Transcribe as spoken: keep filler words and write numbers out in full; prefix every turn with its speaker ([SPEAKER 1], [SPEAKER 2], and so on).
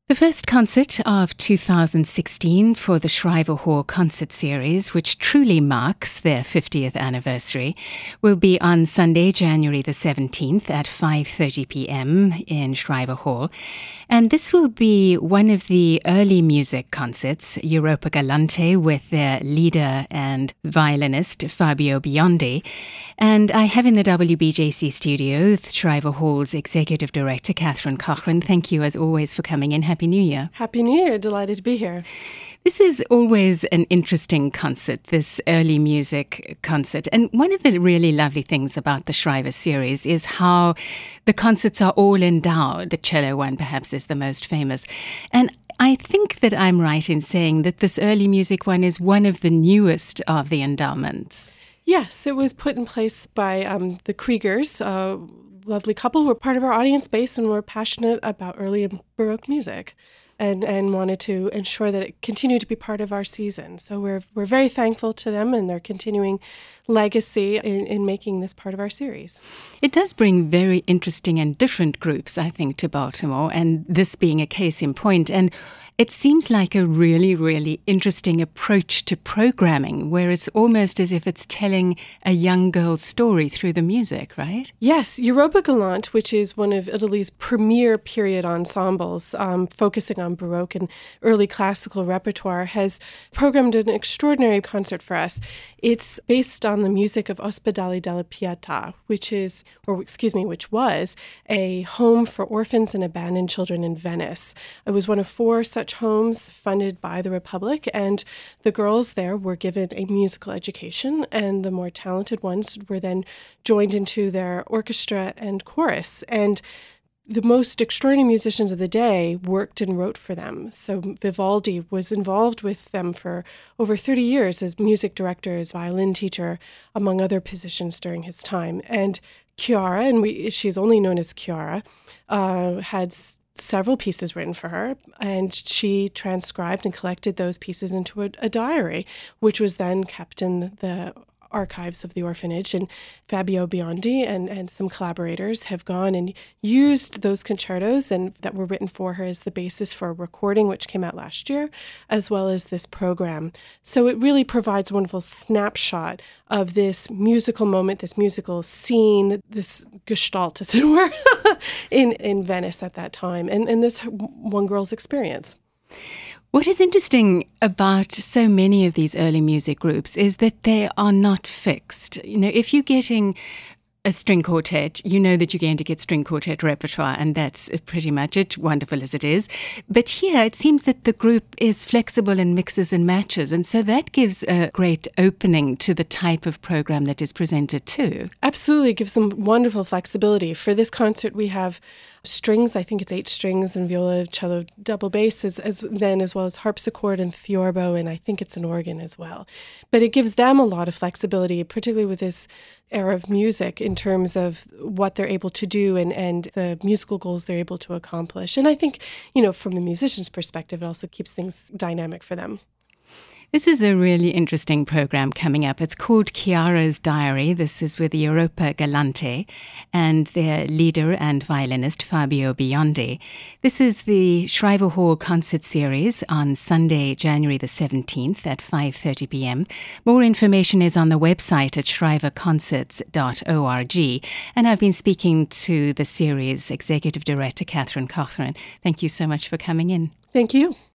[SPEAKER 1] The first concert of two thousand sixteen for the Shriver Hall Concert Series, which truly marks their fiftieth anniversary, will be on Sunday, January the seventeenth at five thirty p.m. in Shriver Hall. And this will be one of the early music concerts, Europa Galante with their leader and violinist Fabio Biondi. And I have in the W B J C studio Shriver Hall's Executive Director, Catherine Cochrane. Thank you, as always, for coming in. Happy New Year.
[SPEAKER 2] Happy New Year. Delighted to be here.
[SPEAKER 1] This is always an interesting concert, this early music concert. And one of the really lovely things about the Shriver series is how the concerts are all endowed. The cello one perhaps is the most famous. And I think that I'm right in saying that this early music one is one of the newest of the endowments.
[SPEAKER 2] Yes, it was put in place by um, the Kriegers, a lovely couple who were part of our audience base and were passionate about early Baroque music. And, and wanted to ensure that it continued to be part of our season. So we're we're very thankful to them and their continuing legacy in, in making this part of our series.
[SPEAKER 1] It does bring very interesting and different groups, I think, to Baltimore, and this being a case in point. And it seems like a really, really interesting approach to programming, where it's almost as if it's telling a young girl's story through the music, right?
[SPEAKER 2] Yes, Europa Galante, which is one of Italy's premier period ensembles, um, focusing on Baroque and early classical repertoire, has programmed an extraordinary concert for us. It's based on the music of Ospedale della Pietà, which is, or excuse me, which was a home for orphans and abandoned children in Venice. It was one of four such homes funded by the Republic, and the girls there were given a musical education, and the more talented ones were then joined into their orchestra and chorus. And the most extraordinary musicians of the day worked and wrote for them. So Vivaldi was involved with them for over thirty years as music director, as violin teacher, among other positions during his time. And Chiara, and we, she's only known as Chiara, uh, had s- several pieces written for her, and she transcribed and collected those pieces into a, a diary, which was then kept in the archives of the orphanage. And Fabio Biondi and, and some collaborators have gone and used those concertos and that were written for her as the basis for a recording, which came out last year, as well as this program. So it really provides a wonderful snapshot of this musical moment, this musical scene, this gestalt, as it were, in, in Venice at that time, and, and this one girl's experience.
[SPEAKER 1] What is interesting about so many of these early music groups is that they are not fixed. You know, if you're getting a string quartet, you know that you're going to get string quartet repertoire, and that's pretty much it, wonderful as it is. But here, it seems that the group is flexible and mixes and matches, and so that gives a great opening to the type of program that is presented too.
[SPEAKER 2] Absolutely, it gives them wonderful flexibility. For this concert, we have strings, I think it's eight strings, and viola, cello, double bass, as, as then as well as harpsichord and theorbo, and I think it's an organ as well. But it gives them a lot of flexibility, particularly with this era of music, in terms of what they're able to do and, and the musical goals they're able to accomplish. And I think, you know, from the musician's perspective, it also keeps things dynamic for them.
[SPEAKER 1] This is a really interesting program coming up. It's called Chiara's Diary. This is with Europa Galante and their leader and violinist, Fabio Biondi. This is the Shriver Hall Concert Series on Sunday, January the seventeenth at five thirty p.m. More information is on the website at shriver concerts dot org. And I've been speaking to the series executive director, Catherine Cochrane. Thank you so much for coming in.
[SPEAKER 2] Thank you.